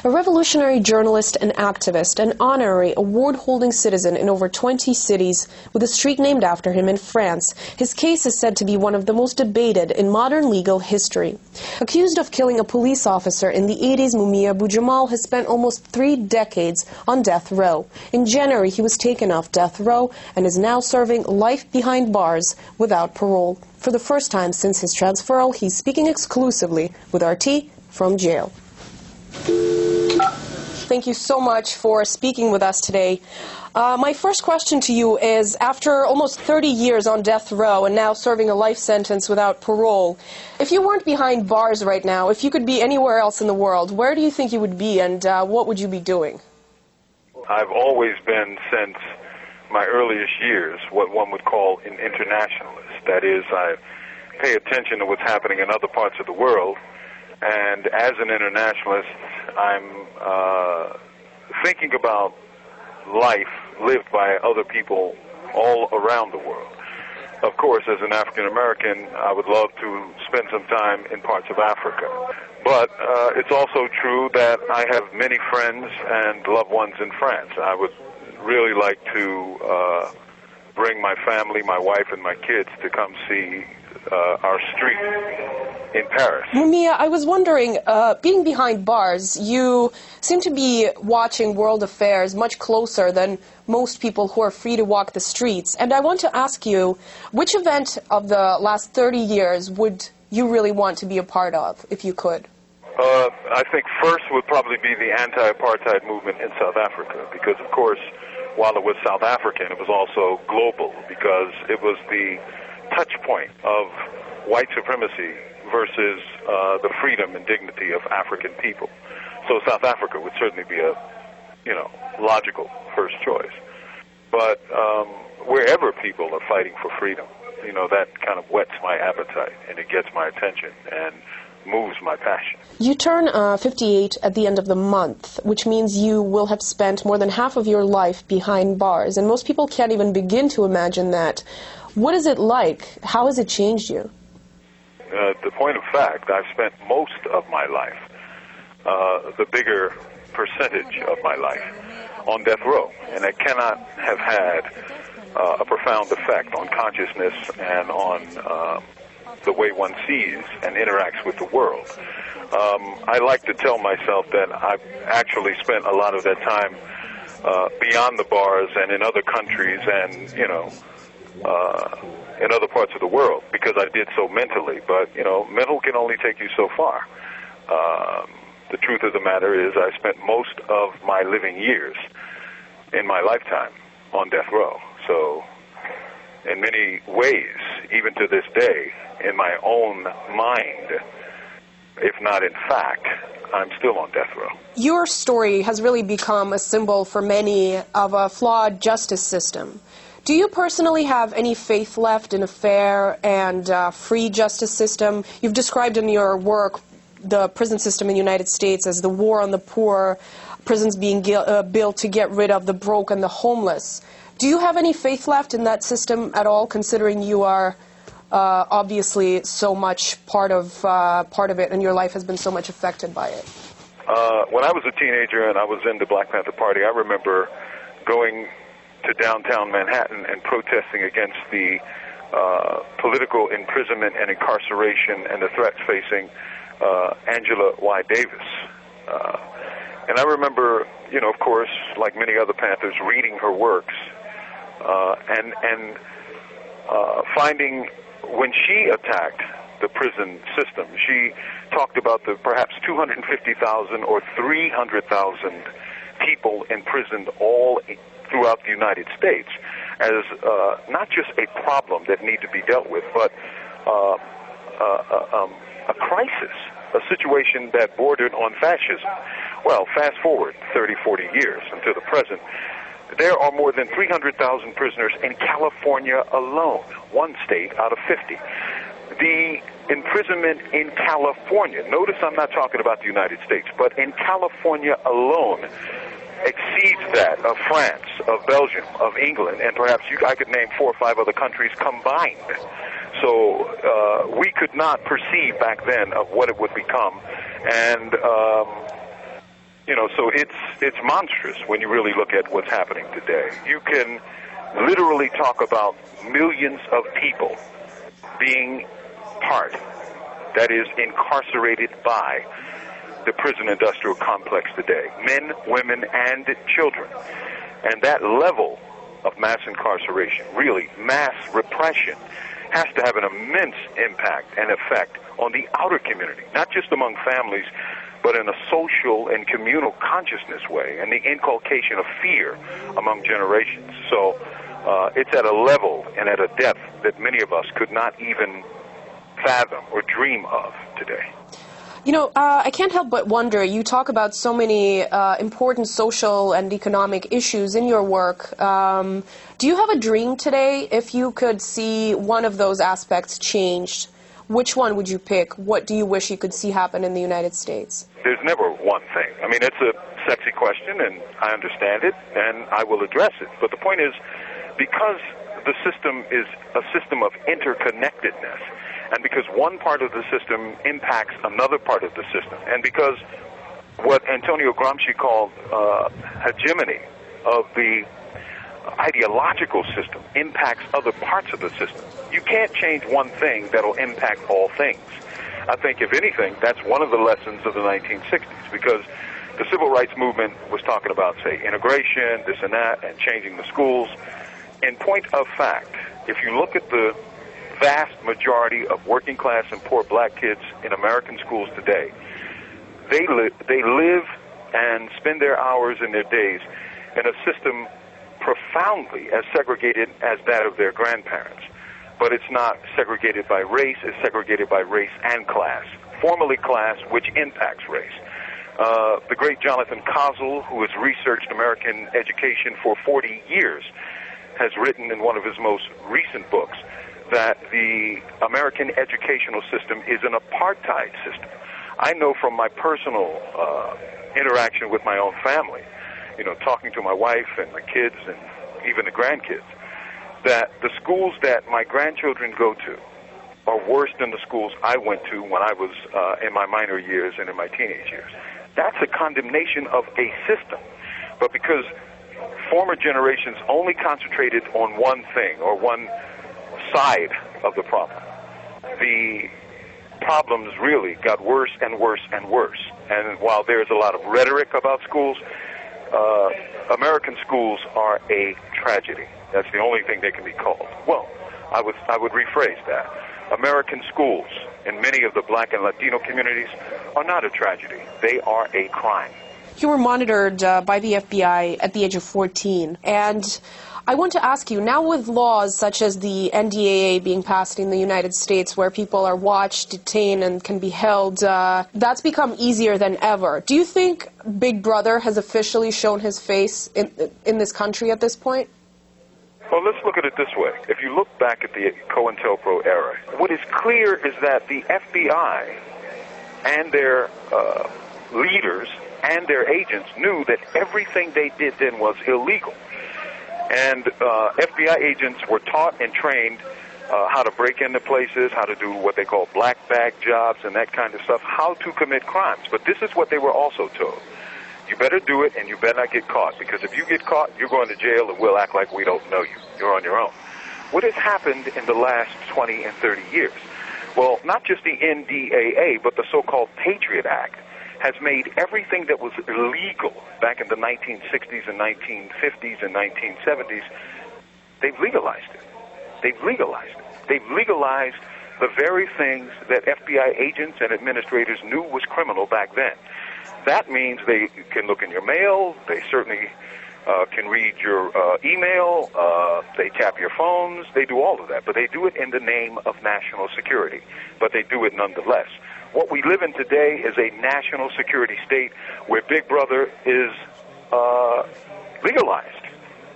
A revolutionary journalist and activist, an honorary award-holding citizen in over 20 cities, with a street named after him in France, his case is said to be one of the most debated in modern legal history. Accused of killing a police officer in the 80s, Mumia Abu-Jamal has spent almost 3 decades on death row. In January, he was taken off death row and is now serving life behind bars without parole. For the first time since his transferal, he's speaking exclusively with RT from jail. Thank you so much for speaking with us today. My first question to you is, after almost 30 years on death row and now serving a life sentence without parole, if you weren't behind bars right now, if you could be anywhere else in the world, where do you think you would be, and what would you be doing? I've always been, since my earliest years, what one would call an internationalist. That is, I pay attention to what's happening in other parts of the world, and as an internationalist, I'm thinking about life lived by other people all around the world. Of course, as an African American, I would love to spend some time in parts of Africa. But it's also true that I have many friends and loved ones in France. I would really like to bring my family, my wife and my kids, to come see our street in Paris. Mumia, I was wondering, being behind bars, you seem to be watching world affairs much closer than most people who are free to walk the streets. And I want to ask you, which event of the last 30 years would you really want to be a part of, if you could? I think first would probably be the anti-apartheid movement in South Africa, because, of course, while it was South African, it was also global, because it was the touch point of white supremacy versus the freedom and dignity of African people. So South Africa would certainly be a, logical first choice. But wherever people are fighting for freedom, that kind of whets my appetite, and it gets my attention and moves my passion. You turn 58 at the end of the month, which means you will have spent more than half of your life behind bars, and most people can't even begin to imagine that. What is it like? How has it changed you? The point of fact, I've spent most of my life, the bigger percentage of my life, on death row, and it cannot have had a profound effect on consciousness and on the way one sees and interacts with the world. I like to tell myself that I've actually spent a lot of that time beyond the bars and in other countries and, in other parts of the world, because I did so mentally. But, mental can only take you so far. The truth of the matter is I spent most of my living years in my lifetime on death row. So in many ways, even to this day, in my own mind, if not in fact, I'm still on death row. Your story has really become a symbol for many of a flawed justice system. Do you personally have any faith left in a fair and free justice system? You've described in your work the prison system in the United States as the war on the poor, prisons being built to get rid of the broke and the homeless. Do you have any faith left in that system at all, considering you are obviously so much part of it, and your life has been so much affected by it? When I was a teenager and I was in the Black Panther Party, I remember going to downtown Manhattan and protesting against the political imprisonment and incarceration and the threats facing Angela Y. Davis. And I remember, of course, like many other Panthers, reading her works and finding when she attacked the prison system, she talked about the perhaps 250,000 or 300,000 people imprisoned all throughout the United States as not just a problem that need to be dealt with, but a crisis, a situation that bordered on fascism. Well, fast forward 30, 40 years until the present, there are more than 300,000 prisoners in California alone, one state out of 50. The imprisonment in California, notice I'm not talking about the United States, but in California alone, exceeds that of France, of Belgium, of England, and perhaps I could name 4 or 5 other countries combined. So we could not perceive back then of what it would become. And So it's monstrous when you really look at what's happening today. You can literally talk about millions of people being part, that is, incarcerated by the prison industrial complex today. Men, women, and children. And that level of mass incarceration, really mass repression, has to have an immense impact and effect on the outer community, not just among families, but in a social and communal consciousness way, and the inculcation of fear among generations. So it's at a level and at a depth that many of us could not even fathom or dream of today. I can't help but wonder, you talk about so many important social and economic issues in your work. Do you have a dream today if you could see one of those aspects changed? Which one would you pick? What do you wish you could see happen in the United States? There's never one thing. I mean, it's a sexy question, and I understand it, and I will address it. But the point is, because the system is a system of interconnectedness, and because one part of the system impacts another part of the system, and because what Antonio Gramsci called hegemony of the ideological system impacts other parts of the system, you can't change one thing that'll impact all things. I think, if anything, that's one of the lessons of the 1960s, because the civil rights movement was talking about, say, integration, this and that, and changing the schools. In point of fact, if you look at the vast majority of working class and poor black kids in American schools today, they live and spend their hours and their days in a system profoundly as segregated as that of their grandparents. But it's not segregated by race, it's segregated by race and class. Formerly class, which impacts race. The great Jonathan Kozol, who has researched American education for 40 years, has written in one of his most recent books that the American educational system is an apartheid system. I know from my personal interaction with my own family, talking to my wife and my kids and even the grandkids, that the schools that my grandchildren go to are worse than the schools I went to when I was in my minor years and in my teenage years. That's a condemnation of a system. But because former generations only concentrated on one thing or one side of the problem, the problems really got worse and worse and worse. And while there's a lot of rhetoric about schools, American schools are a tragedy. That's the only thing they can be called. Well, I would rephrase that. American schools in many of the black and Latino communities are not a tragedy. They are a crime. You were monitored by the FBI at the age of 14, and I want to ask you, now with laws such as the NDAA being passed in the United States where people are watched, detained, and can be held, that's become easier than ever. Do you think Big Brother has officially shown his face in this country at this point? Well, let's look at it this way. If you look back at the COINTELPRO era, what is clear is that the FBI and their leaders and their agents knew that everything they did then was illegal. And FBI agents were taught and trained how to break into places, how to do what they call black bag jobs and that kind of stuff, how to commit crimes. But this is what they were also told. You better do it, and you better not get caught, because if you get caught, you're going to jail, and we'll act like we don't know you. You're on your own. What has happened in the last 20 and 30 years? Well, not just the NDAA, but the so-called Patriot Act has made everything that was illegal back in the 1960s and 1950s and 1970s, they've legalized it. They've legalized it. They've legalized the very things that FBI agents and administrators knew was criminal back then. That means they can look in your mail, they certainly can read your email, they tap your phones, they do all of that. But they do it in the name of national security. But they do it nonetheless. What we live in today is a national security state where Big Brother is legalized,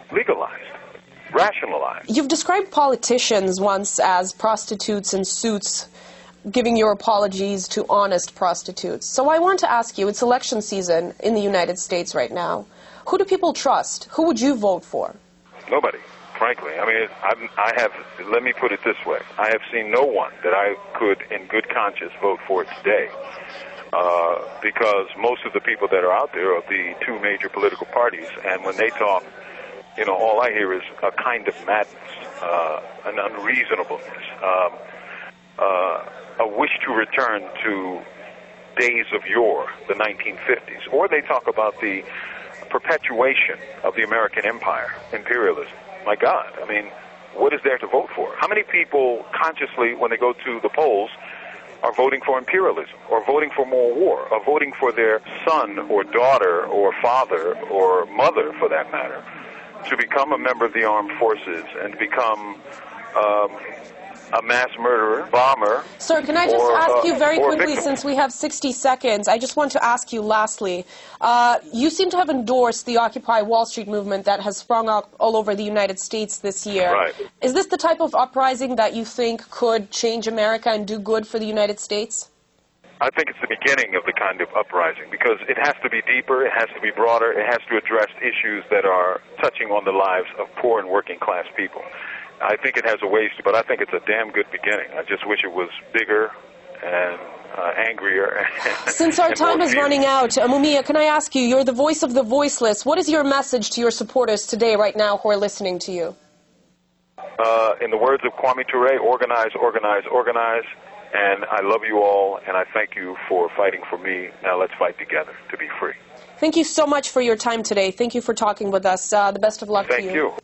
rationalized. You've described politicians once as prostitutes in suits, giving your apologies to honest prostitutes. So I want to ask you, it's election season in the United States right now. Who do people trust? Who would you vote for? Nobody, frankly. I mean, let me put it this way. I have seen no one that I could, in good conscience, vote for today. because most of the people that are out there are the two major political parties, and when they talk, all I hear is a kind of madness, an unreasonableness, a wish to return to days of yore, the 1950s. Or they talk about the perpetuation of the American empire, imperialism. My God, I mean, what is there to vote for? How many people consciously, when they go to the polls, are voting for imperialism, or voting for more war, or voting for their son or daughter or father or mother, for that matter, to become a member of the armed forces and to become a mass murderer, bomber? Sir, can I just ask you very quickly, since we have 60 seconds, I just want to ask you lastly, you seem to have endorsed the Occupy Wall Street movement that has sprung up all over the United States this year. Right. Is this the type of uprising that you think could change America and do good for the United States? I think it's the beginning of the kind of uprising, because it has to be deeper, it has to be broader, it has to address issues that are touching on the lives of poor and working class people. I think it has a ways to, but I think it's a damn good beginning. I just wish it was bigger and angrier. Since our time is running out, Mumia, can I ask you, you're the voice of the voiceless. What is your message to your supporters today, right now, who are listening to you? In the words of Kwame Ture, organize, organize, organize. And I love you all, and I thank you for fighting for me. Now let's fight together to be free. Thank you so much for your time today. Thank you for talking with us. The best of luck to you. Thank you.